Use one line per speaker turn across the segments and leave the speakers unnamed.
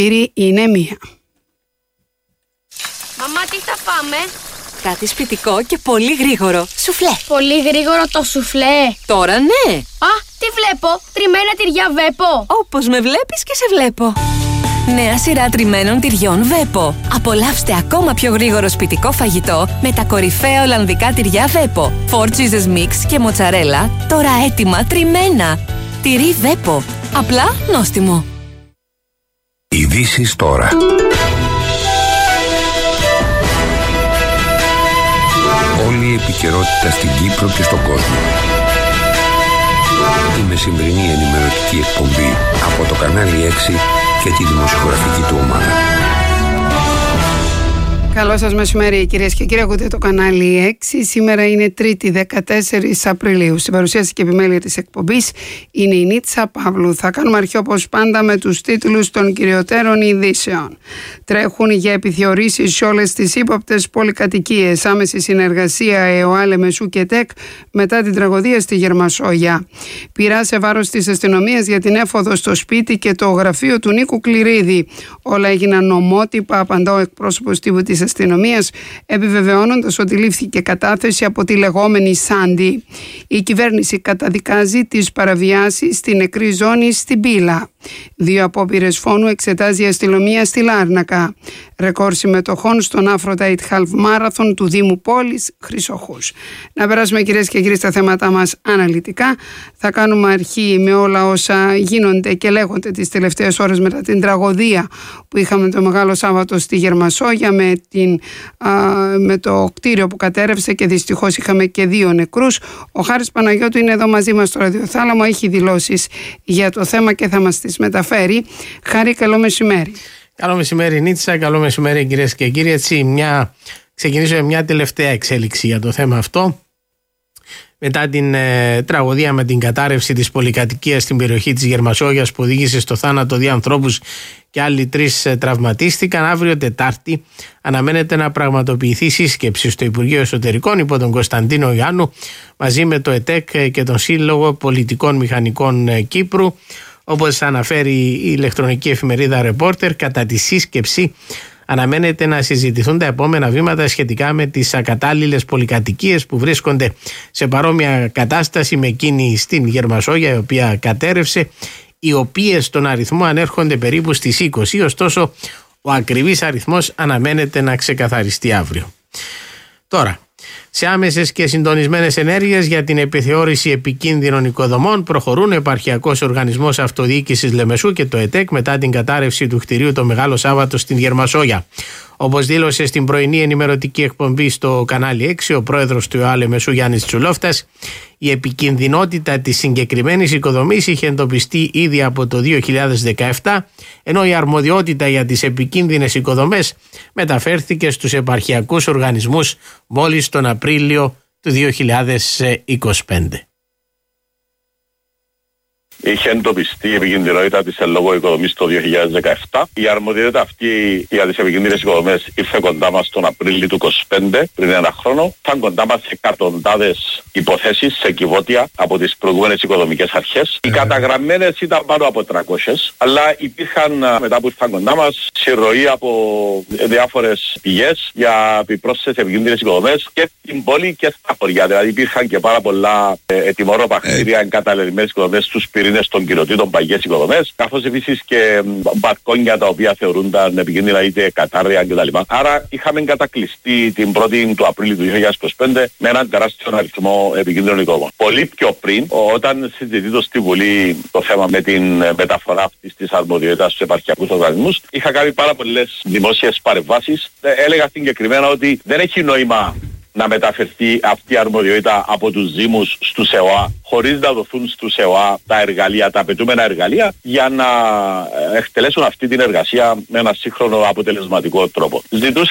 Είναι μία.
Μαμά, τι θα φάμε?
Κάτι σπιτικό και πολύ γρήγορο. Σουφλέ.
Πολύ γρήγορο το σουφλέ.
Τώρα ναι.
Α, τι βλέπω? Τριμμένα τυριά Βέπο.
Όπως με βλέπεις και σε βλέπω. Νέα σειρά τριμμένων τυριών Βέπο. Απολαύστε ακόμα πιο γρήγορο σπιτικό φαγητό με τα κορυφαία ολλανδικά τυριά Βέπο. 4 cheeses mix και μοτσαρέλα, τώρα έτοιμα τριμμένα. Τυρί Βέπο. Απλά νόστιμο.
Ειδήσεις τώρα. Όλη η επικαιρότητα στην Κύπρο και στον κόσμο. Η μεσημβρινή ενημερωτική εκπομπή από το κανάλι 6 και τη δημοσιογραφική του ομάδα.
Καλό σας μεσημέρι, κυρίες και κύριοι. Ακούτε το κανάλι 6. Σήμερα είναι 3η 14 Απριλίου. Στην παρουσίαση και επιμέλεια της εκπομπής είναι η Νίτσα Παύλου. Θα κάνουμε αρχή όπως πάντα με τους τίτλους των κυριωτέρων ειδήσεων. Τρέχουν για επιθεωρήσεις σε όλες τις ύποπτες πολυκατοικίες. Άμεση συνεργασία ΕΟΑΛ, Μεσού και ΤΕΚ μετά την τραγωδία στη Γερμασόγια. Πειρά σε βάρος της αστυνομίας για την έφοδο στο σπίτι και το γραφείο του Νίκου Κληρίδη. Όλα έγιναν ομότυπα, απαντά ο εκπρόσωπος τύπου της αστυνομίας, επιβεβαιώνοντας ότι λήφθηκε κατάθεση από τη λεγόμενη Σάντι. Η κυβέρνηση καταδικάζει τις παραβιάσεις στην νεκρή ζώνη στην Πύλα. 2 απόπειρες φόνου εξετάζει η αστυνομία στη Λάρνακα. Ρεκόρ συμμετοχών στον Aphrodite Half Marathon του Δήμου Πόλης Χρυσοχούς. Να περάσουμε, κυρίες και κύριοι, στα θέματα μας αναλυτικά. Θα κάνουμε αρχή με όλα όσα γίνονται και λέγονται τις τελευταίες ώρες μετά την τραγωδία που είχαμε το Μεγάλο Σάββατο στη Γερμασόγια με το κτίριο που κατέρευσε και δυστυχώς είχαμε και 2 νεκρούς. Ο Χάρης Παναγιώτου είναι εδώ μαζί μας στο ραδιοθάλαμο, έχει δηλώσεις για το θέμα και θα μας τις μεταφέρει. Χάρη, καλό μεσημέρι.
Καλό μεσημέρι Νίτσα, καλό μεσημέρι κυρίες και κύριοι. Ξεκινήσω με μια τελευταία εξέλιξη για το θέμα αυτό. Μετά την τραγωδία με την κατάρρευση της πολυκατοικίας στην περιοχή της Γερμασόγιας που οδήγησε στο θάνατο 2 ανθρώπους και άλλοι 3 τραυματίστηκαν, αύριο Τετάρτη αναμένεται να πραγματοποιηθεί σύσκεψη στο Υπουργείο Εσωτερικών υπό τον Κωνσταντίνο Ιωάννου μαζί με το ΕΤΕΚ και τον Σύλλογο Πολιτικών Μηχανικών Κύπρου. Όπως αναφέρει η ηλεκτρονική εφημερίδα Reporter, κατά τη σύσκεψη αναμένεται να συζητηθούν τα επόμενα βήματα σχετικά με τις ακατάλληλες πολυκατοικίες που βρίσκονται σε παρόμοια κατάσταση με εκείνη στην Γερμασόγια, η οποία κατέρευσε, οι οποίες στον αριθμό ανέρχονται περίπου στις 20, ωστόσο ο ακριβής αριθμός αναμένεται να ξεκαθαριστεί αύριο. Τώρα, σε άμεσες και συντονισμένες ενέργειες για την επιθεώρηση επικίνδυνων οικοδομών προχωρούν ο Επαρχιακός Οργανισμός Αυτοδιοίκησης Λεμεσού και το ΕΤΕΚ μετά την κατάρρευση του κτηρίου το Μεγάλο Σάββατο στην Γερμασόγια. Όπως δήλωσε στην πρωινή ενημερωτική εκπομπή στο κανάλι 6 ο πρόεδρος του ΕΟΑΛ Μεσού Γιάννης Τσουλόφτας, η επικινδυνότητα της συγκεκριμένης οικοδομής είχε εντοπιστεί ήδη από το 2017, ενώ η αρμοδιότητα για τις επικίνδυνες οικοδομές μεταφέρθηκε στους επαρχιακούς οργανισμούς μόλις τον Απρίλιο του 2025.
Είχε εντοπιστεί η επικινδυνότητα της εν λόγω οικοδομής το 2017. Η αρμοδιότητα αυτή για τις επικίνδυνες οικοδομές ήρθε κοντά μας τον Απρίλιο του 2025, πριν 1 χρόνο. Ήταν κοντά μας εκατοντάδες υποθέσεις σε κυβότια από τις προηγούμενες οικοδομικές αρχές. Οι καταγραμμένες ήταν πάνω από 300, αλλά υπήρχαν μετά που ήρθαν κοντά μας συρροή από διάφορες πηγές για επιπρόσθετες επικίνδυνες οικοδομές και στην πόλη και στα χωριά. Δηλαδή υπήρχαν και πάρα πολλά ετοιμόρροπα κτίρια εγκαταλελειμμένες οικοδομές στους πυρήνες των κοινοτήτων, παγιές οικοδομές, καθώς επίσης και μπαλκόνια τα οποία θεωρούνταν επικίνδυνα είτε κατάρρια κτλ. Άρα είχαμε κατακλειστεί την 1η του Απρίλη του 2025 με έναν τεράστιο αριθμό επικίνδυνων οικοδομών. Πολύ πιο πριν, όταν συζητείται στη Βουλή το θέμα με την μεταφορά αυτής της αρμοδιότητας στους επαρχιακούς οργανισμούς, είχα κάνει πάρα πολλές δημόσιες παρεμβάσεις. Έλεγα συγκεκριμένα ότι δεν έχει νόημα να μεταφερθεί αυτή η αρμοδιότητα από τους Δήμους στους ΕΟΑ χωρίς να δοθούν στους ΕΟΑ τα εργαλεία, τα απαιτούμενα εργαλεία για να εκτελέσουν αυτή την εργασία με ένα σύγχρονο αποτελεσματικό τρόπο. Ζητούσαμε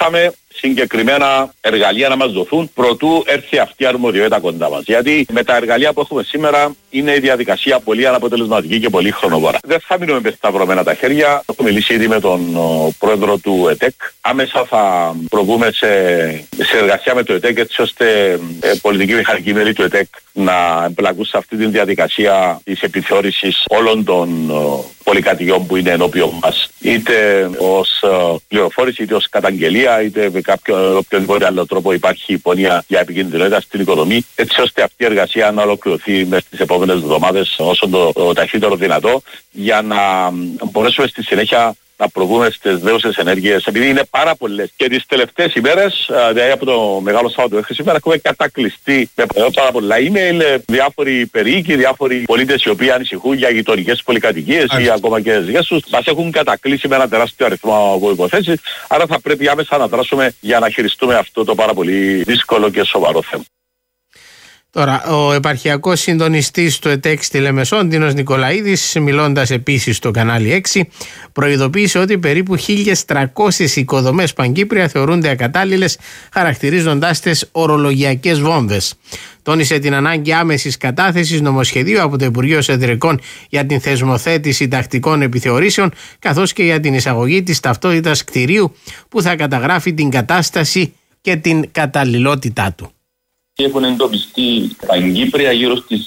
συγκεκριμένα εργαλεία να μας δοθούν προτού έρθει αυτή η αρμοδιότητα κοντά μας. Γιατί με τα εργαλεία που έχουμε σήμερα είναι η διαδικασία πολύ αναποτελεσματική και πολύ χρονοβόρα. Δεν θα μείνουμε με σταυρωμένα τα χέρια. Έχω μιλήσει ήδη με τον πρόεδρο του ΕΤΕΚ. Άμεσα θα προβούμε σε εργασία με το ΕΤΕΚ, έτσι ώστε πολιτικοί μηχανικοί μέλη του ΕΤΕΚ να εμπλακούν σε αυτή τη διαδικασία της επιθεώρησης όλων των πολυκατοικιών που είναι ενώπιον μας, είτε ως πληροφόρηση, είτε ως καταγγελία, είτε με οποιοδήποτε άλλο τρόπο υπάρχει υπονοία για επικίνδυνοτητα στην οικοδομή, έτσι ώστε αυτή η εργασία να ολοκληρωθεί μέσα στις επόμενες εβδομάδες όσο το ταχύτερο δυνατό, για να μπορέσουμε στη συνέχεια να προβούμε στις δέουσες ενέργειες, επειδή είναι πάρα πολλές. Και τις τελευταίες ημέρες, δηλαδή από το Μεγάλο Σάββατο μέχρι σήμερα, έχουμε κατακλειστεί με πάρα πολλά email, διάφοροι περίοικοι, διάφοροι πολίτες οι οποίοι ανησυχούν για γειτονικές πολυκατοικίες ή ακόμα και δικές τους. Μας έχουν κατακλείσει με ένα τεράστιο αριθμό από υποθέσεις, άρα θα πρέπει άμεσα να δράσουμε για να χειριστούμε αυτό το πάρα πολύ δύσκολο και σοβαρό θέμα.
Τώρα, ο επαρχιακός συντονιστής του ΕΤΕΚ στη Λεμεσό, Ντίνος Νικολαίδης, μιλώντας επίσης στο κανάλι 6, προειδοποίησε ότι περίπου 1.300 οικοδομές Παγκύπρια θεωρούνται ακατάλληλες, χαρακτηρίζοντάς τις ορολογιακές βόμβες. Τόνισε την ανάγκη άμεσης κατάθεσης νομοσχεδίου από το Υπουργείο Εσωτερικών για την θεσμοθέτηση τακτικών επιθεωρήσεων, καθώς και για την εισαγωγή της ταυτότητας κτηρίου που θα καταγράφει την κατάσταση και την καταλληλότητά του.
Έχουν εντοπιστεί Παγκύπρια γύρω στις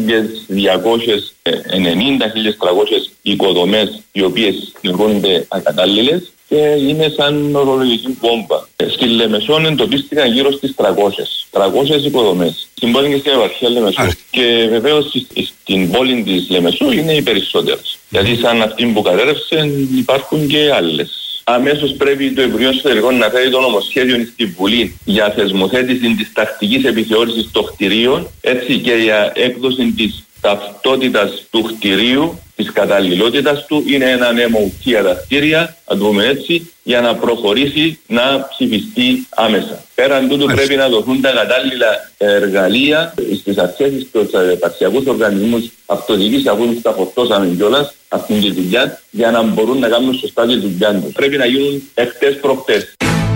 1.290-1.300 οικοδομές οι οποίες θεωρούνται ακατάλληλες και είναι σαν ορολογική βόμβα. Στη Λεμεσόν εντοπίστηκαν γύρω στις 300 οικοδομές. Στην πόλη και στην επαρχία Λεμεσού. Και βεβαίως στην πόλη της Λεμεσού είναι οι περισσότερες. Γιατί σαν αυτή που κατέρευσαν υπάρχουν και άλλες. Αμέσως πρέπει το Υπουργείο Εσωτερικών να φέρει το νομοσχέδιο στη Βουλή για θεσμοθέτηση της τακτικής επιθεώρησης των κτηρίων, έτσι και για έκδοση της ταυτότητας του κτηρίου, της καταλληλότητας του. Είναι ένα MOT για τα κτίρια, να το πούμε έτσι, για να προχωρήσει να ψηφιστεί άμεσα. Πέραν τούτου πρέπει να δοθούν τα κατάλληλα εργαλεία στις αρχές, στους επαρχιακούς οργανισμούς αυτοδιοίκησης, αφού τους τα φορτώσαμε κιόλας αυτήν τη δουλειά, για να μπορούν να κάνουν σωστά τη δουλειά τους. Πρέπει να γίνουν εχθές προχτές.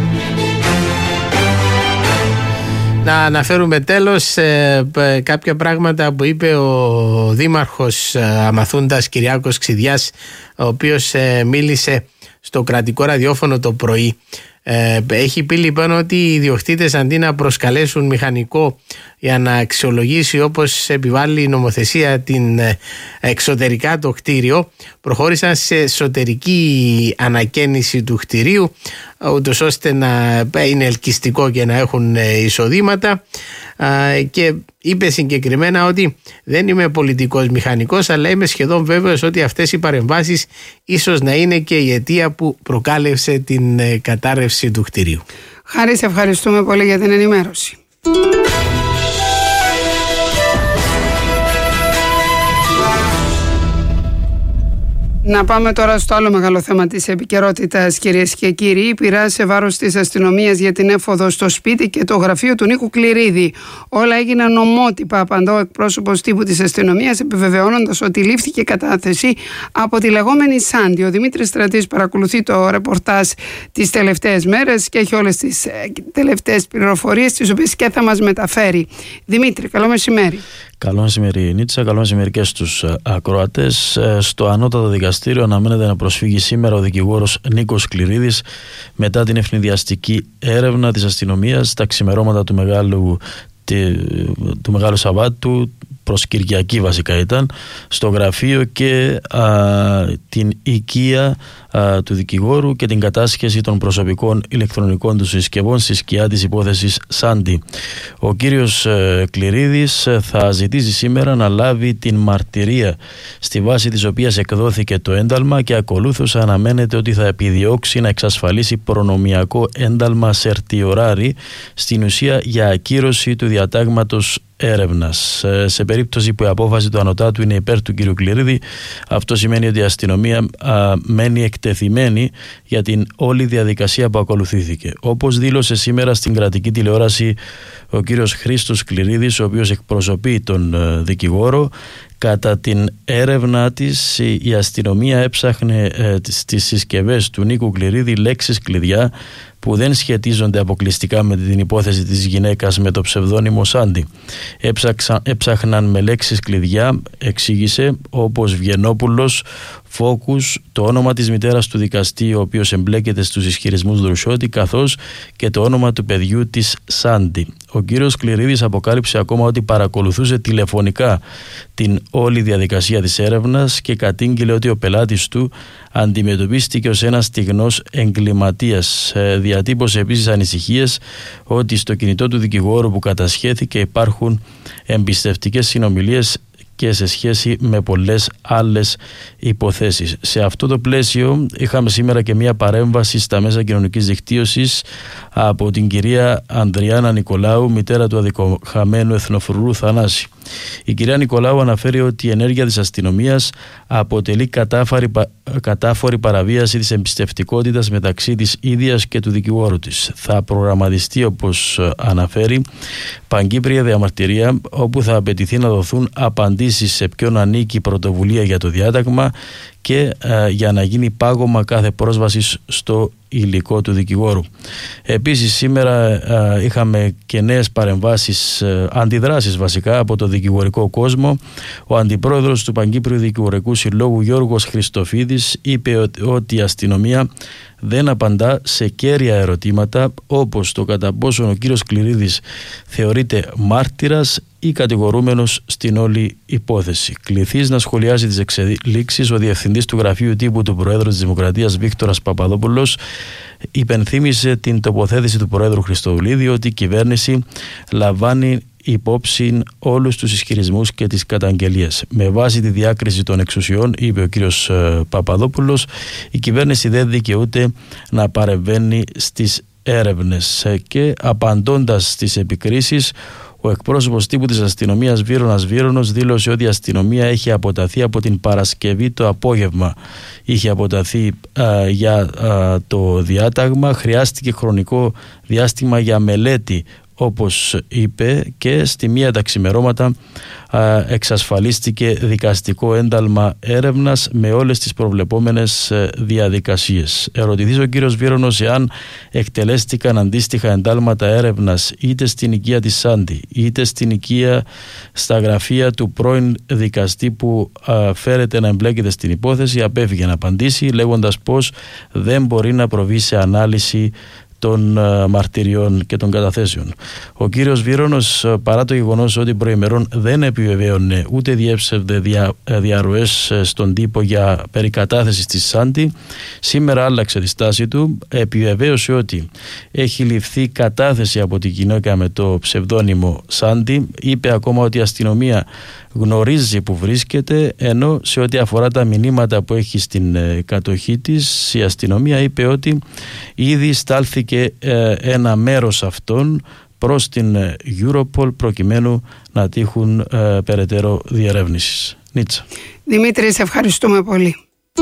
Να αναφέρουμε τέλος κάποια πράγματα που είπε ο Δήμαρχος Αμαθούντας Κυριάκος Ξιδιάς, ο οποίος μίλησε στο κρατικό ραδιόφωνο το πρωί. Έχει πει λοιπόν ότι οι ιδιοκτήτες, αντί να προσκαλέσουν μηχανικό για να αξιολογήσει όπως επιβάλλει η νομοθεσία την εξωτερικά το κτίριο, προχώρησαν σε εσωτερική ανακαίνιση του κτιρίου, ούτως ώστε να είναι ελκυστικό και να έχουν εισοδήματα. Και είπε συγκεκριμένα ότι δεν είμαι πολιτικός μηχανικός, αλλά είμαι σχεδόν βέβαιος ότι αυτές οι παρεμβάσεις ίσως να είναι και η αιτία που προκάλεσε την κατάρρευση του κτηρίου.
Χάρη, σε ευχαριστούμε πολύ για την ενημέρωση. Να πάμε τώρα στο άλλο μεγάλο θέμα της επικαιρότητας, κυρίες και κύριοι. Η πειρά σε βάρος της αστυνομίας για την έφοδο στο σπίτι και το γραφείο του Νίκου Κληρίδη. Όλα έγιναν ομότυπα, απαντά ο εκπρόσωπος τύπου της αστυνομίας, επιβεβαιώνοντας ότι λήφθηκε κατάθεση από τη λεγόμενη Σάντι. Ο Δημήτρης Στρατής παρακολουθεί το ρεπορτάζ τις τελευταίες μέρες και έχει όλες τις τελευταίες πληροφορίες, τις οποίες και θα μας μεταφέρει. Δημήτρη, καλό μεσημέρι.
Καλό μεσημέρι Νίτσα, καλό μεσημέρι και στους ακροατές. Στο ανώτατο δικαστήριο αναμένεται να προσφύγει σήμερα ο δικηγόρος Νίκος Κληρίδης μετά την ευνηδιαστική έρευνα της αστυνομίας τα ξημερώματα του Μεγάλου Σαββάτου, προς Κυριακή βασικά ήταν, στο γραφείο και την οικία του δικηγόρου και την κατάσχεση των προσωπικών ηλεκτρονικών του συσκευών στη σκιά της υπόθεσης Σάντι. Ο κύριος Κληρίδης θα ζητήσει σήμερα να λάβει την μαρτυρία στη βάση της οποίας εκδόθηκε το ένταλμα και ακολούθως αναμένεται ότι θα επιδιώξει να εξασφαλίσει προνομιακό ένταλμα σερτιοράρι, στην ουσία για ακύρωση του διατάγματος έρευνας. Σε περίπτωση που η απόφαση του ανωτάτου είναι υπέρ του κ. Κληρίδη, αυτό σημαίνει ότι η αστυνομία μένει εκτεθειμένη για την όλη διαδικασία που ακολουθήθηκε. Όπως δήλωσε σήμερα στην κρατική τηλεόραση ο κ. Χρήστος Κληρίδης, ο οποίος εκπροσωπεί τον δικηγόρο, κατά την έρευνά της η αστυνομία έψαχνε στις συσκευές του Νίκου Κληρίδη λέξεις κλειδιά που δεν σχετίζονται αποκλειστικά με την υπόθεση της γυναίκας με το ψευδόνυμο Σάντι. Έψαχναν με λέξεις κλειδιά, εξήγησε, όπως Βιενόπουλος, Φόκους, το όνομα της μητέρας του δικαστή ο οποίος εμπλέκεται στους ισχυρισμούς Δρουσιώτη, καθώς και το όνομα του παιδιού της Σάντι. Ο κύριος Κληρίδης αποκάλυψε ακόμα ότι παρακολουθούσε τηλεφωνικά την όλη διαδικασία της έρευνας και κατήγγειλε ότι ο πελάτης του αντιμετωπίστηκε ως ένας στιγνός εγκληματίας. Διατύπωσε επίσης ανησυχίες ότι στο κινητό του δικηγόρου που κατασχέθηκε υπάρχουν εμπιστευτικές συνομιλίες και σε σχέση με πολλές άλλες υποθέσεις. Σε αυτό το πλαίσιο είχαμε σήμερα και μια παρέμβαση στα μέσα κοινωνικής δικτύωσης από την κυρία Ανδριάννα Νικολάου, μητέρα του αδικοχαμένου εθνοφρουρού Θανάση. Η κυρία Νικολάου αναφέρει ότι η ενέργεια της αστυνομίας αποτελεί κατάφορη παραβίαση της εμπιστευτικότητας μεταξύ της ίδιας και του δικηγόρου της. Θα προγραμματιστεί, όπως αναφέρει, παγκύπρια διαμαρτυρία όπου θα απαιτηθεί να δοθούν απαντήσεις σε ποιον ανήκει η πρωτοβουλία για το διάταγμα και για να γίνει πάγωμα κάθε πρόσβασης στο υλικό του δικηγόρου. Επίσης σήμερα είχαμε και νέες παρεμβάσεις, αντιδράσεις βασικά από το δικηγορικό κόσμο. Ο αντιπρόεδρος του Παγκύπριου Δικηγορικού Συλλόγου Γιώργος Χριστοφίδης είπε ότι η αστυνομία δεν απαντά σε κέρια ερωτήματα όπως το κατά πόσο ο κύριος Κληρίδης θεωρείται μάρτυρας ή κατηγορούμενος στην όλη υπόθεση. Κληθείς να σχολιάζει τις εξελίξεις, ο διευθυντής του Γραφείου Τύπου του Προέδρου της Δημοκρατίας Βίκτορας Παπαδόπουλος υπενθύμησε την τοποθέτηση του Προέδρου Χριστοδουλίδη ότι η κυβέρνηση λαμβάνει υπόψη όλους τους ισχυρισμούς και τις καταγγελίες. Με βάση τη διάκριση των εξουσιών, είπε ο κύριος Παπαδόπουλος, η κυβέρνηση δεν δικαιούται να παρεμβαίνει στις έρευνες. Και απαντώντας στις επικρίσεις, ο εκπρόσωπος τύπου της αστυνομίας Βύρονας Βύρονος δήλωσε ότι η αστυνομία έχει αποταθεί από την Παρασκευή το απόγευμα. Είχε αποταθεί για το διάταγμα, χρειάστηκε χρονικό διάστημα για μελέτη, όπως είπε, και στη μία τα ξημερώματα εξασφαλίστηκε δικαστικό ένταλμα έρευνας με όλες τις προβλεπόμενες διαδικασίες. Ερωτηθείς ο κύριος Βύρονος εάν εκτελέστηκαν αντίστοιχα εντάλματα έρευνας είτε στην οικία της Σάντι είτε στην οικία στα γραφεία του πρώην δικαστή που φέρεται να εμπλέκεται στην υπόθεση, απέφυγε να απαντήσει λέγοντας πως δεν μπορεί να προβεί σε ανάλυση των μαρτυριών και των καταθέσεων. Ο κύριος Βύρονος, παρά το γεγονός ότι προημερών δεν επιβεβαίωνε ούτε διέψευδε διαρροές στον τύπο για περικατάθεση της Σάντι, σήμερα άλλαξε τη στάση του, επιβεβαίωσε ότι έχει ληφθεί κατάθεση από την γυναίκα με το ψευδόνυμο Σάντι, είπε ακόμα ότι η αστυνομία γνωρίζει που βρίσκεται, ενώ σε ό,τι αφορά τα μηνύματα που έχει στην κατοχή της, η αστυνομία είπε ότι ήδη στάλθηκε ένα μέρος αυτών προς την Europol προκειμένου να τύχουν περαιτέρω διερεύνησης. Νίτσα.
Δημήτρη, σε ευχαριστούμε πολύ.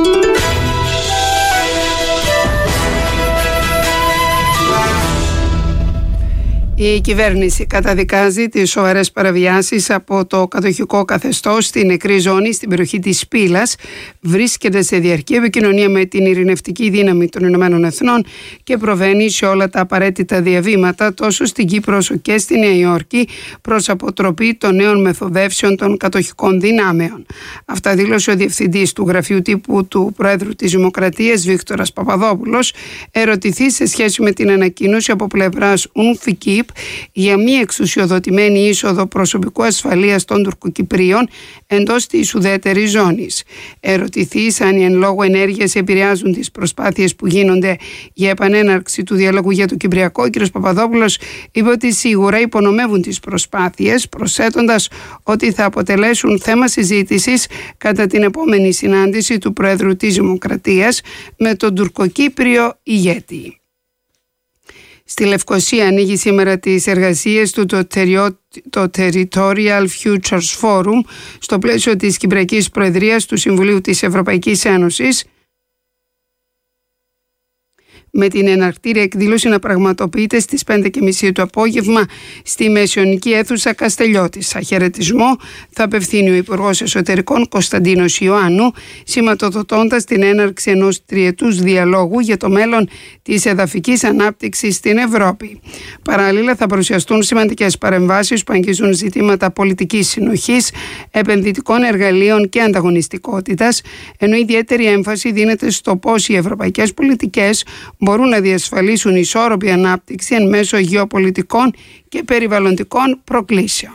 Η κυβέρνηση καταδικάζει τις σοβαρές παραβιάσεις από το κατοχικό καθεστώς στη νεκρή ζώνη στην περιοχή της Πύλας. Βρίσκεται σε διαρκή επικοινωνία με την ειρηνευτική δύναμη των Ηνωμένων Εθνών και προβαίνει σε όλα τα απαραίτητα διαβήματα τόσο στην Κύπρο όσο και στη Νέα Υόρκη προς αποτροπή των νέων μεθοδεύσεων των κατοχικών δυνάμεων. Αυτά δήλωσε ο διευθυντής του Γραφείου Τύπου του Προέδρου της Δημοκρατίας Βίκτορας Παπαδόπουλος, ερωτηθεί σε σχέση με την ανακοίνωση από πλευράς UNFICYP για μη εξουσιοδοτημένη είσοδο προσωπικού ασφαλείας των Τουρκοκυπρίων εντός της ουδέτερης ζώνης. Ερωτηθείς αν οι εν λόγω ενέργειες επηρεάζουν τις προσπάθειες που γίνονται για επανέναρξη του διαλόγου για το Κυπριακό, ο κ. Παπαδόπουλος είπε ότι σίγουρα υπονομεύουν τις προσπάθειες, προσθέτοντας ότι θα αποτελέσουν θέμα συζήτησης κατά την επόμενη συνάντηση του Προέδρου της Δημοκρατίας με τον Τουρκοκύπριο ηγέτη. Στη Λευκοσία ανοίγει σήμερα τις εργασίες του το Territorial Futures Forum στο πλαίσιο της Κυπριακής Προεδρίας του Συμβουλίου της Ευρωπαϊκής Ένωσης, με την εναρκτήρια εκδήλωση να πραγματοποιείται στις 5:30 το απόγευμα στη Μεσαιωνική Αίθουσα Καστελιώτης. Σαν χαιρετισμό θα απευθύνει ο Υπουργός Εσωτερικών Κωνσταντίνος Ιωάννου, σηματοδοτώντας την έναρξη ενός τριετούς διαλόγου για το μέλλον της εδαφικής ανάπτυξης στην Ευρώπη. Παράλληλα, θα παρουσιαστούν σημαντικές παρεμβάσεις που αγγίζουν ζητήματα πολιτικής συνοχής, επενδυτικών εργαλείων και ανταγωνιστικότητας, ενώ ιδιαίτερη έμφαση δίνεται στο πώς οι ευρωπαϊκές πολιτικές μπορούν να διασφαλίσουν ισόρροπη ανάπτυξη εν μέσω γεωπολιτικών και περιβαλλοντικών προκλήσεων.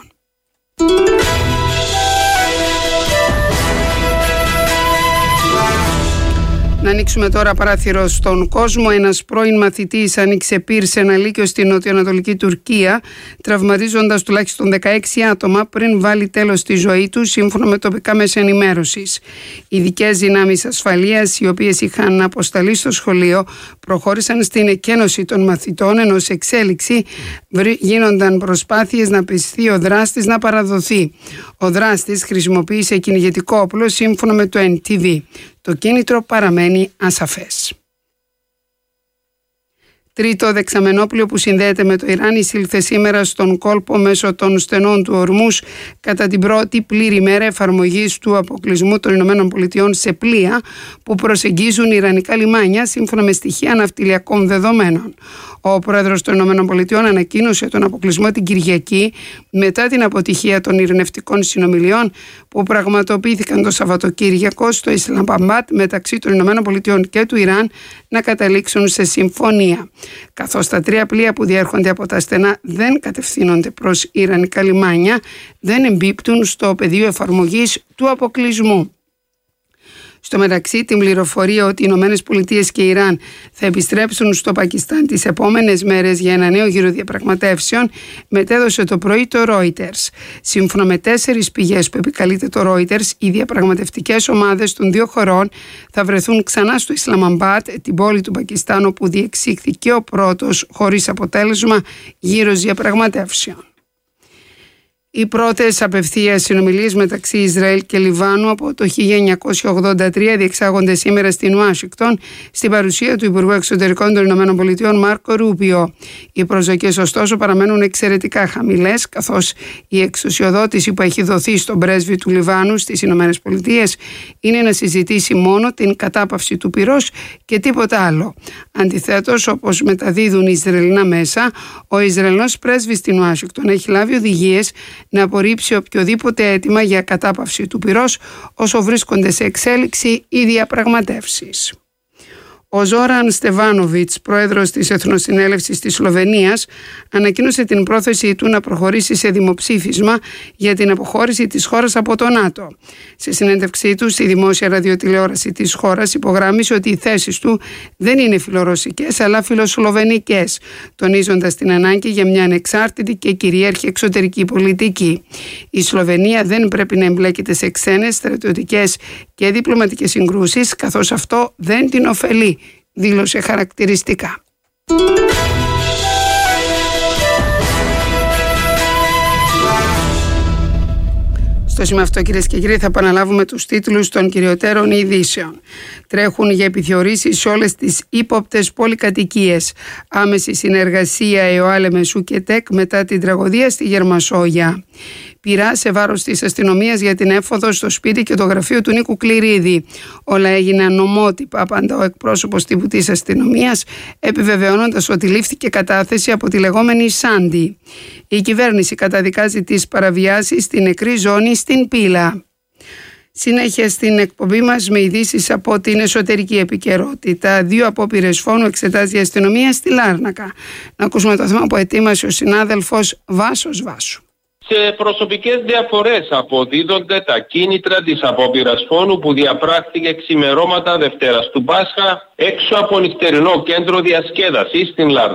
Να ανοίξουμε τώρα παράθυρο στον κόσμο. Ένας πρώην μαθητής άνοιξε πυρ σε ένα λύκειο στη νοτιοανατολική Τουρκία, τραυματίζοντας τουλάχιστον 16 άτομα πριν βάλει τέλος στη ζωή του, σύμφωνα με τοπικά μέσα ενημέρωσης. Ειδικές δυνάμεις ασφαλείας, οι οποίες είχαν αποσταλεί στο σχολείο, προχώρησαν στην εκένωση των μαθητών, ενώ σε εξέλιξη γίνονταν προσπάθειες να πιστεί ο δράστης να παραδοθεί. Ο δράστης χρησιμοποίησε κυνηγετικό όπλο, σύμφωνα με το NTV. Το κίνητρο παραμένει ασαφές. Τρίτο δεξαμενόπλιο που συνδέεται με το Ιράν εισήλθε σήμερα στον κόλπο μέσω των στενών του Ορμούς κατά την πρώτη πλήρη μέρα εφαρμογής του αποκλεισμού των ΗΠΑ σε πλοία που προσεγγίζουν ιρανικά λιμάνια, σύμφωνα με στοιχεία ναυτιλιακών δεδομένων. Ο πρόεδρος των ΗΠΑ ανακοίνωσε τον αποκλεισμό την Κυριακή μετά την αποτυχία των ειρηνευτικών συνομιλιών που πραγματοποιήθηκαν το Σαββατοκύριακο στο Ισλαμπαμπάτ μεταξύ των ΗΠΑ και του Ιράν να καταλήξουν σε συμφωνία. Καθώς τα τρία πλοία που διέρχονται από τα στενά δεν κατευθύνονται προς ιρανικά λιμάνια, δεν εμπίπτουν στο πεδίο εφαρμογής του αποκλεισμού. Στο μεταξύ, την πληροφορία ότι οι Ηνωμένες Πολιτείες και Ιράν θα επιστρέψουν στο Πακιστάν τις επόμενες μέρες για ένα νέο γύρο διαπραγματεύσεων μετέδωσε το πρωί το Reuters. Σύμφωνα με 4 πηγές που επικαλείται το Reuters, οι διαπραγματευτικές ομάδες των δύο χωρών θα βρεθούν ξανά στο Ισλαμαμπάτ, την πόλη του Πακιστάν, όπου διεξήχθηκε ο πρώτος χωρίς αποτέλεσμα γύρος διαπραγματεύσεων. Οι πρώτες απευθείας συνομιλίες μεταξύ Ισραήλ και Λιβάνου από το 1983 διεξάγονται σήμερα στην Ουάσιγκτον, στην παρουσία του Υπουργού Εξωτερικών των ΗΠΑ Μάρκο Ρούπιο. Οι προσδοκίες ωστόσο παραμένουν εξαιρετικά χαμηλές, καθώς η εξουσιοδότηση που έχει δοθεί στον πρέσβη του Λιβάνου στις ΗΠΑ είναι να συζητήσει μόνο την κατάπαυση του πυρός και τίποτα άλλο. Αντιθέτως, όπως μεταδίδουν οι Ισραηλινά μέσα, ο Ισραηλινός πρέσβης στην Ουάσιγκτον έχει λάβει οδηγίες να απορρίψει οποιοδήποτε αίτημα για κατάπαυση του πυρός όσο βρίσκονται σε εξέλιξη οι διαπραγματεύσεις. Ο Ζόραν Στεβάνοβιτς, πρόεδρος της Εθνοσυνέλευσης της Σλοβενίας, ανακοίνωσε την πρόθεσή του να προχωρήσει σε δημοψήφισμα για την αποχώρηση της χώρας από το ΝΑΤΟ. Σε συνέντευξή του στη δημόσια ραδιοτηλεόραση της χώρας υπογράμμισε ότι οι θέσεις του δεν είναι φιλορωσικές αλλά φιλοσλοβενικές, τονίζοντας την ανάγκη για μια ανεξάρτητη και κυρίαρχη εξωτερική πολιτική. Η Σλοβενία δεν πρέπει να εμπλέκεται σε ξένες στρατιωτικές και διπλωματικές συγκρούσεις, καθώς αυτό δεν την ωφελεί, δήλωσε χαρακτηριστικά. Στο σημείο αυτό, κυρίες και κύριοι, θα επαναλάβουμε τους τίτλους των κυριωτέρων ειδήσεων. Τρέχουν για επιθεωρήσεις σε όλες τις ύποπτες πολυκατοικίες. Άμεση συνεργασία ΕΟΑΛ Μεσού και ΤΕΚ μετά την τραγωδία στη Γερμασόγια. Πειρά σε βάρος της αστυνομίας για την έφοδο στο σπίτι και το γραφείο του Νίκου Κληρίδη. Όλα έγιναν νομότυπα, απαντά ο εκπρόσωπος τύπου της αστυνομίας, επιβεβαιώνοντας ότι λήφθηκε κατάθεση από τη λεγόμενη Σάντι. Η κυβέρνηση καταδικάζει τις παραβιάσεις στην νεκρή ζώνη στην Πύλα. Συνέχεια στην εκπομπή μας με ειδήσεις από την εσωτερική επικαιρότητα. 2 απόπειρες φόνου εξετάζει η αστυνομία στη Λάρνακα. Να ακούσουμε το θέμα που ετοίμασε ο συνάδελφος Βάσος Βάσου.
Σε προσωπικές διαφορές αποδίδονται τα κίνητρα της απόπειρας φόνου που διαπράχθηκε ξημερώματα Δευτέρας του Πάσχα έξω από νυχτερινό κέντρο διασκέδασης στην Λάρνακα.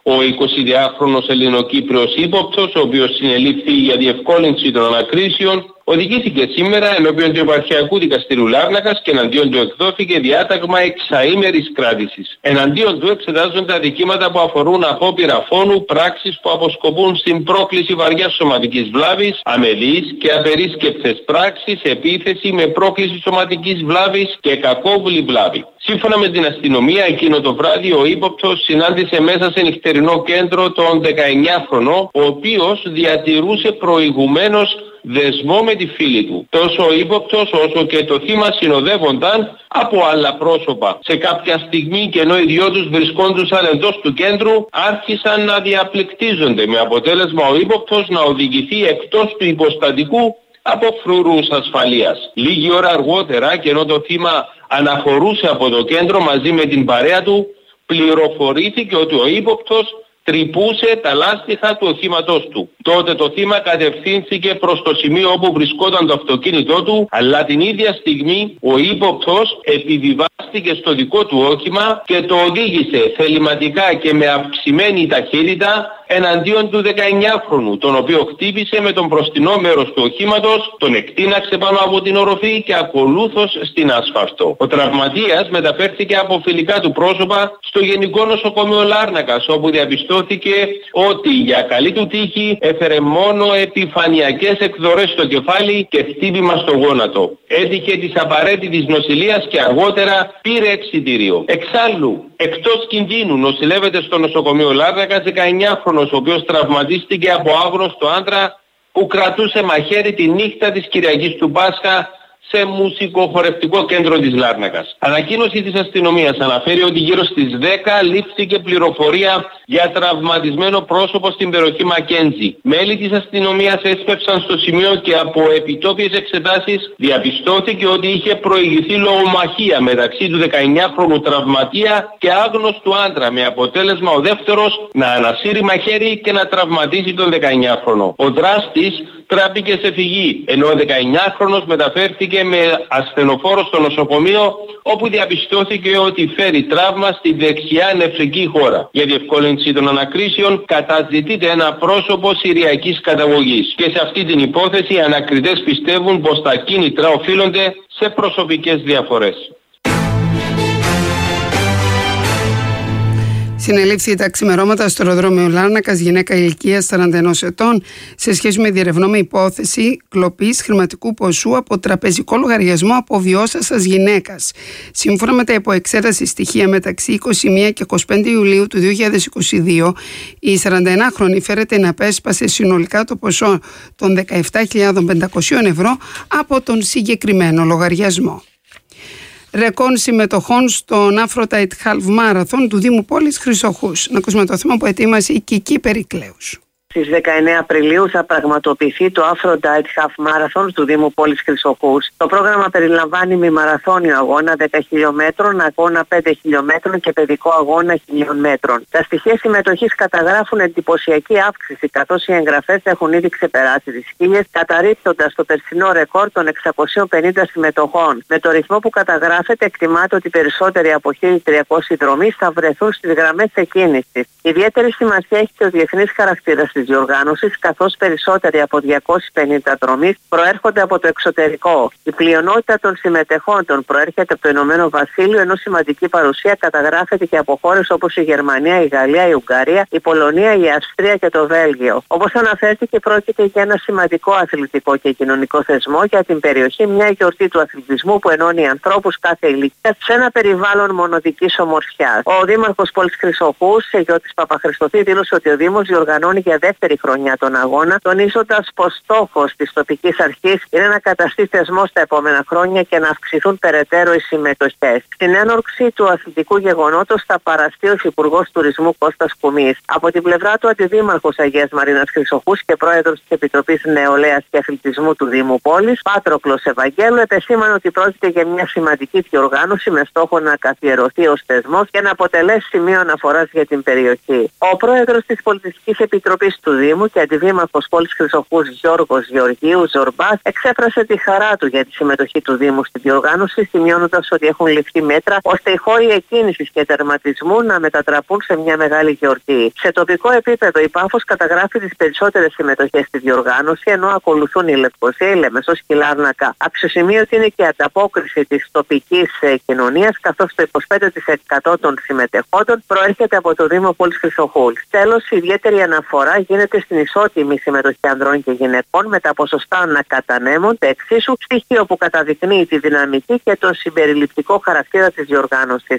ο 22χρονος Ελληνοκύπριος ύποπτος, ο οποίος συνελήφθη για διευκόλυνση των ανακρίσεων, οδηγήθηκε σήμερα ενώπιον του Επαρχιακού Δικαστηρίου Λάρνακας και εναντίον του εκδόθηκε διάταγμα 6ήμερης κράτησης. Εναντίον του εξετάζονται αδικήματα που αφορούν απόπειρα φόνου, πράξεις που αποσκοπούν στην πρόκληση βαριάς σωματικής βλάβης, αμελείς και απερίσκεπτες πράξεις, επίθεση με πρόκληση σωματικής βλάβης και κακόβουλη βλάβη. Σύμφωνα με την αστυνομία, εκείνο το βράδυ ο ύποπτος συνάντησε μέσα σε νυχτερινό κέντρο τον 19χρονο, ο οποίος διατηρούσε προηγουμένως δεσμό με τη φίλη του. Τόσο ο ύποπτος όσο και το θύμα συνοδεύονταν από άλλα πρόσωπα. Σε κάποια στιγμή, και ενώ οι δυο τους βρισκόντουσαν εντός του κέντρου, άρχισαν να διαπληκτίζονται, με αποτέλεσμα ο ύποπτος να οδηγηθεί εκτός του υποστατικού από φρουρούς ασφαλείας. Λίγη ώρα αργότερα, και ενώ το θύμα αναχωρούσε από το κέντρο μαζί με την παρέα του, πληροφορήθηκε ότι ο ύποπτος τρυπούσε τα λάστιχα του οχήματός του. Τότε το θύμα κατευθύνθηκε προς το σημείο όπου βρισκόταν το αυτοκίνητό του, αλλά την ίδια στιγμή ο ύποπτος επιβιβάστηκε στο δικό του όχημα και το οδήγησε θεληματικά και με αυξημένη ταχύτητα εναντίον του 19χρονου, τον οποίο χτύπησε με τον μπροστινό μέρος του οχήματος, τον εκτείναξε πάνω από την οροφή και ακολούθως στην άσφαλτο. Ο τραυματίας μεταφέρθηκε από φιλικά του πρόσωπα στο Γενικό Νοσοκομείο Λάρνακας, όπου διαπιστώθηκε ότι για καλή του τύχη έφερε μόνο επιφανειακές εκδορές στο κεφάλι και χτύπημα στο γόνατο. Έτυχε της απαραίτητης νοσηλείας και αργότερα πήρε εξιτήριο. Εξάλλου, εκτός κινδύνου νοσηλεύεται στο νοσοκομείο Λάρνακας 19χρονος, ο οποίος τραυματίστηκε από άγνωστο άντρα που κρατούσε μαχαίρι τη νύχτα της Κυριακής του Πάσχα σε μουσικοχορευτικό κέντρο της Λάρνακας. Ανακοίνωση της αστυνομίας αναφέρει ότι γύρω στις 10 λήφθηκε πληροφορία για τραυματισμένο πρόσωπο στην περιοχή Μακέντζη. Μέλη της αστυνομίας έσπευσαν στο σημείο και από επιτόπιες εξετάσεις διαπιστώθηκε ότι είχε προηγηθεί λογομαχία μεταξύ του 19χρονου τραυματία και άγνωστου άντρα, με αποτέλεσμα ο δεύτερος να ανασύρει μαχαίρι και να τραυματίσει τον 19χρονο. Ο δράστης τράπηκε σε φυγή, ενώ ο 19χρονος μεταφέρθηκε με ασθενοφόρο στο νοσοκομείο, όπου διαπιστώθηκε ότι φέρει τραύμα στη δεξιά νεφρική χώρα. Για διευκόλυνση των ανακρίσεων καταζητείται ένα πρόσωπο συριακής καταγωγής. Και σε αυτή την υπόθεση οι ανακριτές πιστεύουν πως τα κίνητρα οφείλονται σε προσωπικές διαφορές.
Συνελήφθη τα ξημερώματα στο αεροδρόμιο Λάρνακας γυναίκα ηλικίας 41 ετών σε σχέση με διερευνώμενη υπόθεση κλοπής χρηματικού ποσού από τραπεζικό λογαριασμό αποβιώσασας γυναίκας. Σύμφωνα με τα υποεξέταση στοιχεία μεταξύ 21 και 25 Ιουλίου του 2022, η 41χρονη φέρεται να απέσπασε συνολικά το ποσό των 17.500 ευρώ από τον συγκεκριμένο λογαριασμό. Ρεκόρ συμμετοχών στον Aphrodite Half Marathon του Δήμου Πόλης Χρυσοχούς. Να ακούσουμε το θέμα που ετοίμασε η Κική Περικλέους.
Στις 19 Απριλίου θα πραγματοποιηθεί το Aphrodite Half Marathon του Δήμου Πόλης Χρυσοχούς. Το πρόγραμμα περιλαμβάνει μημαραθώνιο αγώνα 10 χιλιόμετρων, αγώνα 5 χιλιόμετρων και παιδικό αγώνα 1.000 μέτρων. Τα στοιχεία συμμετοχής καταγράφουν εντυπωσιακή αύξηση, καθώς οι εγγραφές έχουν ήδη ξεπεράσει τις 1.000, καταρρίπτοντας το περσινό ρεκόρ των 650 συμμετοχών. Με το ρυθμό που καταγράφεται, εκτιμάται ότι περισσότεροι από 1.300 δρομείς θα βρεθούν στις γραμμές εκκίνησης. Ιδιαίτερη σημασία έχει και ο διεθνής χαρακτήρας της διοργάνωσης, καθώς περισσότεροι από 250 δρομείς προέρχονται από το εξωτερικό. Η πλειονότητα των συμμετεχόντων προέρχεται από το Ηνωμένο Βασίλειο, ενώ σημαντική παρουσία καταγράφεται και από χώρες όπως η Γερμανία, η Γαλλία, η Ουγγαρία, η Πολωνία, η Αυστρία και το Βέλγιο. Όπως αναφέρθηκε, πρόκειται για ένα σημαντικό αθλητικό και κοινωνικό θεσμό για την περιοχή, μια γιορτή του αθλητισμού που ενώνει ανθρώπους κάθε ηλικίας σε ένα περιβάλλον μονοδικής ομορφιάς. Ο Δήμαρχος Πόλης Χρυσοχούς, Γιώτης Παπαχριστοφή, δήλωσε ότι ο Δήμος διοργανώνει για δεύτερη χρονιά τον αγώνα, τονίζοντας πως στόχος της τοπικής αρχής είναι να καταστεί θεσμός τα επόμενα χρόνια και να αυξηθούν περαιτέρω οι συμμετοχές. Στην ένορξη του αθλητικού γεγονότος θα παραστεί ο Υφυπουργός Τουρισμού Κώστας Κουμής. Από την πλευρά του, Αντιδήμαρχος Αγίας Μαρίνας Χρυσοχούς και Πρόεδρος της Επιτροπής Νεολαίας και Αθλητισμού του Δήμου Πόλης, Πάτροκλος Ευαγγέλου, επεσήμανε ότι πρόκειται για μια σημαντική διοργάνωση με στόχο να καθιερωθεί ως θεσμός και να αποτελέσει σημείο αναφοράς για την περιοχή. Ο Πρόεδρος της Πολιτιστικής Επιτροπής εκπροσωπής του Δήμου και αντιδήμαρχος πόλης Χρυσοχούς Γιώργος Γεωργίου Ζορμπάς εξέφρασε τη χαρά του για τη συμμετοχή του Δήμου στην διοργάνωση, σημειώνοντας ότι έχουν ληφθεί μέτρα ώστε οι χώροι εκκίνησης και τερματισμού να μετατραπούν σε μια μεγάλη γιορτή. Σε τοπικό επίπεδο, η Πάφος καταγράφει τις περισσότερες συμμετοχές στη διοργάνωση, ενώ ακολουθούν η Λευκοσία, η Λεμεσός και η Λάρνακα. Αξιοσημείωτη είναι και η ανταπόκριση της τοπικής κοινωνίας, καθώς το 25% των συμμετεχόντων προέρχεται από το Δήμο πόλης Χρυσοχούς. Τέλος, η ιδιαίτερη αναφορά γίνεται στην ισότιμη συμμετοχή ανδρών και γυναικών, με τα ποσοστά να κατανέμονται εξίσου, στοιχείο που καταδεικνύει τη δυναμική και τον συμπεριληπτικό χαρακτήρα της διοργάνωσης.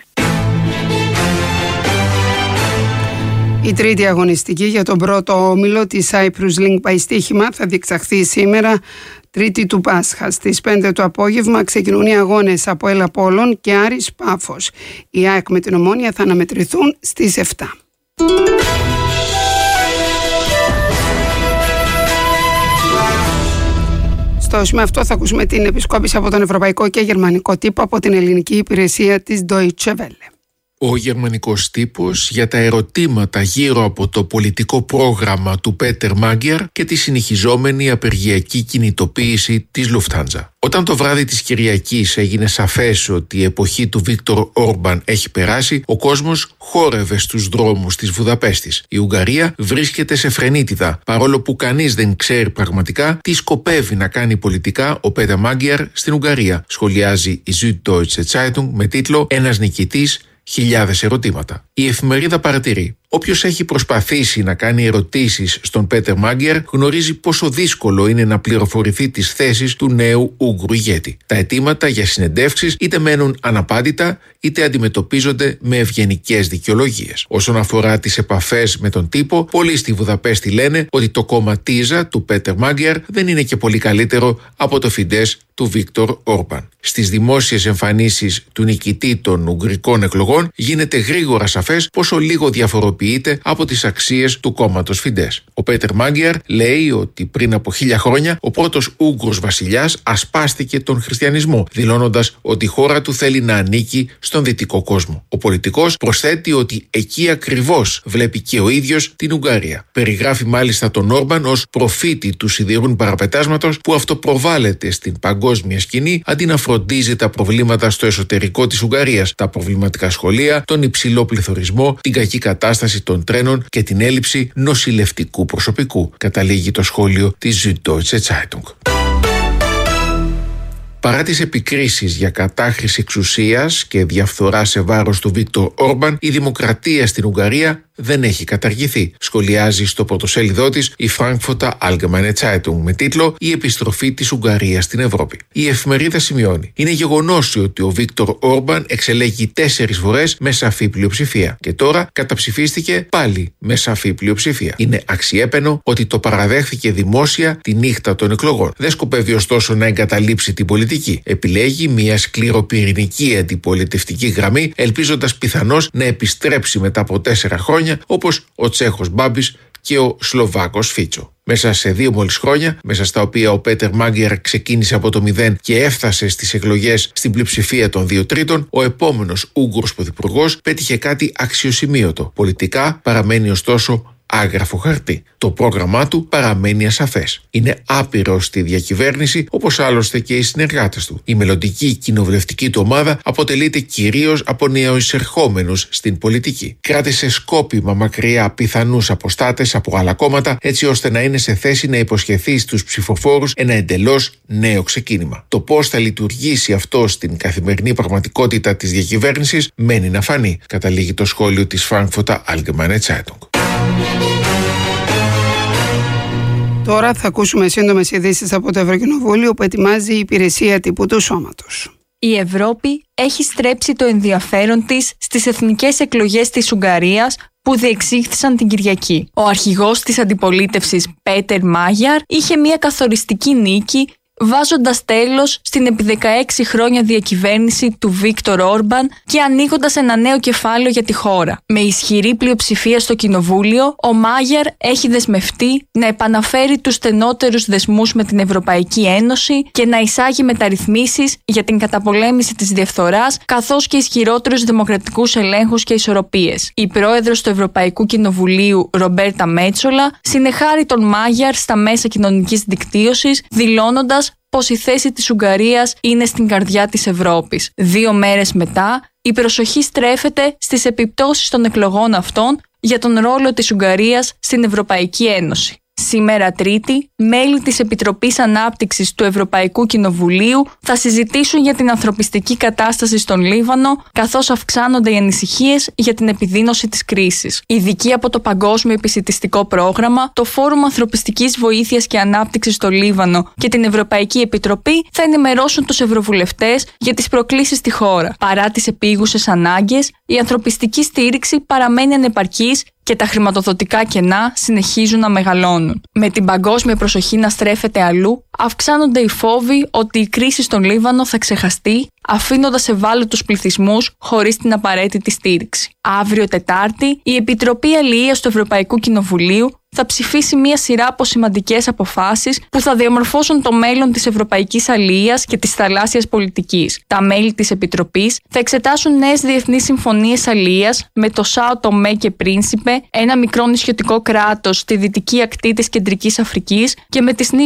Η τρίτη αγωνιστική για τον πρώτο όμιλο της Cyprus Link by στοίχημα θα διεξαχθεί σήμερα, Τρίτη του Πάσχα. Στις 5 το απόγευμα ξεκινούν οι αγώνες από ΑΠΟΕΛ Απόλλων και Άρης Πάφος. Η ΑΕΚ με την Ομόνια θα αναμετρηθούν στις 7. Στο σημείο αυτό θα ακούσουμε την επισκόπηση από τον ευρωπαϊκό και γερμανικό τύπο από την ελληνική υπηρεσία της Deutsche Welle.
Ο γερμανικός τύπος για τα ερωτήματα γύρω από το πολιτικό πρόγραμμα του Πέτερ Μάγκιαρ και τη συνεχιζόμενη απεργιακή κινητοποίηση της Lufthansa. Όταν το βράδυ της Κυριακής έγινε σαφές ότι η εποχή του Βίκτορ Όρμπαν έχει περάσει, ο κόσμος χόρευε στους δρόμους της Βουδαπέστης. Η Ουγγαρία βρίσκεται σε φρενίτιδα, παρόλο που κανείς δεν ξέρει πραγματικά τι σκοπεύει να κάνει πολιτικά ο Πέτερ Μάγκιαρ στην Ουγγαρία, σχολιάζει η Süddeutsche Zeitung με τίτλο «Ένας νικητής, χιλιάδες ερωτήματα». Η εφημερίδα παρατηρεί: όποιος έχει προσπαθήσει να κάνει ερωτήσεις στον Πέτερ Μάγκιαρ γνωρίζει πόσο δύσκολο είναι να πληροφορηθεί τις θέσεις του νέου Ούγγρου ηγέτη. Τα αιτήματα για συνεντεύξεις είτε μένουν αναπάντητα είτε αντιμετωπίζονται με ευγενικές δικαιολογίες. Όσον αφορά τις επαφές με τον τύπο, πολλοί στη Βουδαπέστη λένε ότι το κόμμα Τίζα του Πέτερ Μάγκιαρ δεν είναι και πολύ καλύτερο από το Φιντές του Βίκτορ Όρμπαν. Στις δημόσιες εμφανίσεις του νικητή των Ουγγρικών εκλογών γίνεται γρήγορα σαφές πόσο λίγο διαφοροποιείται από τις αξίες του κόμματος Φιντές. Ο Πέτερ Μάγκιαρ λέει ότι πριν από 1000 χρόνια ο πρώτος Ούγγρος βασιλιάς ασπάστηκε τον χριστιανισμό, δηλώνοντας ότι η χώρα του θέλει να ανήκει στον δυτικό κόσμο. Ο πολιτικός προσθέτει ότι εκεί ακριβώς βλέπει και ο ίδιος την Ουγγαρία. Περιγράφει μάλιστα τον Όρμπαν ως προφήτη του σιδηρούν παραπετάσματος που αυτοπροβάλλεται στην παγκόσμια σκηνή αντί να φροντίζει τα προβλήματα στο εσωτερικό της Ουγγαρίας, τα προβληματικά σχολεία, τον υψηλό πληθωρισμό, την κακή κατάσταση των τρένων και την έλλειψη νοσηλευτικού προσωπικού, καταλήγει το σχόλιο της Süddeutsche Zeitung. Παρά τις επικρίσεις για κατάχρηση εξουσίας και διαφθορά σε βάρος του Βίκτορ Όρμπαν, η δημοκρατία στην Ουγγαρία δεν έχει καταργηθεί, σχολιάζει στο πρωτοσέλιδό της η Frankfurter Allgemeine Zeitung με τίτλο «Η επιστροφή της Ουγγαρίας στην Ευρώπη». Η εφημερίδα σημειώνει: είναι γεγονός ότι ο Βίκτορ Όρμπαν εξελέγει 4 φορές με σαφή πλειοψηφία και τώρα καταψηφίστηκε πάλι με σαφή πλειοψηφία. Είναι αξιέπαινο ότι το παραδέχθηκε δημόσια τη νύχτα των εκλογών. Δεν σκοπεύει ωστόσο να εγκαταλείψει την πολιτική. Επιλέγει μια σκληροπυρηνική αντιπολιτευτική γραμμή, ελπίζοντας πιθανώς να επιστρέψει μετά από 4 χρόνια, όπως ο Τσέχος Μπάμπης και ο Σλοβάκος Φίτσο. Μέσα σε 2 μόλις χρόνια, μέσα στα οποία ο Πέτερ Μάγκιαρ ξεκίνησε από το 0 και έφτασε στις εκλογές στην πλειοψηφία των 2/3, ο επόμενος Ούγγρος πρωθυπουργός πέτυχε κάτι αξιοσημείωτο. Πολιτικά παραμένει ωστόσο άγραφο χαρτί. Το πρόγραμμά του παραμένει ασαφές. Είναι άπειρο στη διακυβέρνηση, όπως άλλωστε και οι συνεργάτες του. Η μελλοντική κοινοβουλευτική του ομάδα αποτελείται κυρίως από νεοεισερχόμενους στην πολιτική. Κράτησε σκόπιμα μακριά πιθανούς αποστάτες από άλλα κόμματα, έτσι ώστε να είναι σε θέση να υποσχεθεί στους ψηφοφόρους ένα εντελώς νέο ξεκίνημα. Το πώς θα λειτουργήσει αυτό στην καθημερινή πραγματικότητα της διακυβέρνησης μένει να φανεί, καταλήγει το σχόλιο της Frankfurter Allgemeine Zeitung.
Τώρα θα ακούσουμε σύντομες ειδήσεις από το Ευρωκοινοβούλιο που ετοιμάζει η υπηρεσία τύπου του σώματος.
Η Ευρώπη έχει στρέψει το ενδιαφέρον της στις εθνικές εκλογές της Ουγγαρίας που διεξήχθησαν την Κυριακή. Ο αρχηγός της αντιπολίτευσης Πέτερ Μάγκιαρ είχε μια καθοριστική νίκη βάζοντας τέλος στην επί 16 χρόνια διακυβέρνηση του Βίκτορ Όρμπαν και ανοίγοντας ένα νέο κεφάλαιο για τη χώρα. Με ισχυρή πλειοψηφία στο Κοινοβούλιο, ο Μάγιαρ έχει δεσμευτεί να επαναφέρει τους στενότερους δεσμούς με την Ευρωπαϊκή Ένωση και να εισάγει μεταρρυθμίσεις για την καταπολέμηση της διαφθοράς, καθώς και ισχυρότερους δημοκρατικούς ελέγχους και ισορροπίες. Η πρόεδρος του Ευρωπαϊκού Κοινοβουλίου, Ρομπέρτα Μέτσολα, συνεχάρει τον Μάγιαρ στα μέσα κοινωνικής δικτύωσης, δηλώνοντας πως η θέση της Ουγγαρίας είναι στην καρδιά της Ευρώπης. 2 μέρες μετά, η προσοχή στρέφεται στις επιπτώσεις των εκλογών αυτών για τον ρόλο της Ουγγαρίας στην Ευρωπαϊκή Ένωση. Σήμερα Τρίτη, μέλη της Επιτροπής Ανάπτυξης του Ευρωπαϊκού Κοινοβουλίου θα συζητήσουν για την ανθρωπιστική κατάσταση στον Λίβανο, καθώς αυξάνονται οι ανησυχίες για την επιδείνωση της κρίσης. Ειδικοί από το Παγκόσμιο Επισιτιστικό Πρόγραμμα, το Φόρουμ Ανθρωπιστικής Βοήθειας και Ανάπτυξης στο Λίβανο και την Ευρωπαϊκή Επιτροπή θα ενημερώσουν τους ευρωβουλευτές για τις προκλήσεις στη χώρα. Παρά τις επίγουσες ανάγκες, η ανθρωπιστική στήριξη παραμένει ανεπαρκής και τα χρηματοδοτικά κενά συνεχίζουν να μεγαλώνουν. Με την παγκόσμια προσοχή να στρέφεται αλλού, αυξάνονται οι φόβοι ότι η κρίση στον Λίβανο θα ξεχαστεί, αφήνοντας ευάλωτους πληθυσμούς χωρίς την απαραίτητη στήριξη. Αύριο Τετάρτη, η Επιτροπή Αλληλείας του Ευρωπαϊκού Κοινοβουλίου θα ψηφίσει μία σειρά από σημαντικές αποφάσεις που θα διαμορφώσουν το μέλλον της ευρωπαϊκής αλληλείας και της θαλάσσιας πολιτικής. Τα μέλη της Επιτροπής θα εξετάσουν νέες διεθνείς συμφωνίες αλληλείας με το Σάο Τομέ και Πρίνσιπε, ένα μικρό νησιωτικό κράτος στη δυτική ακτή της Κεντρικής Αφρικής, και με τις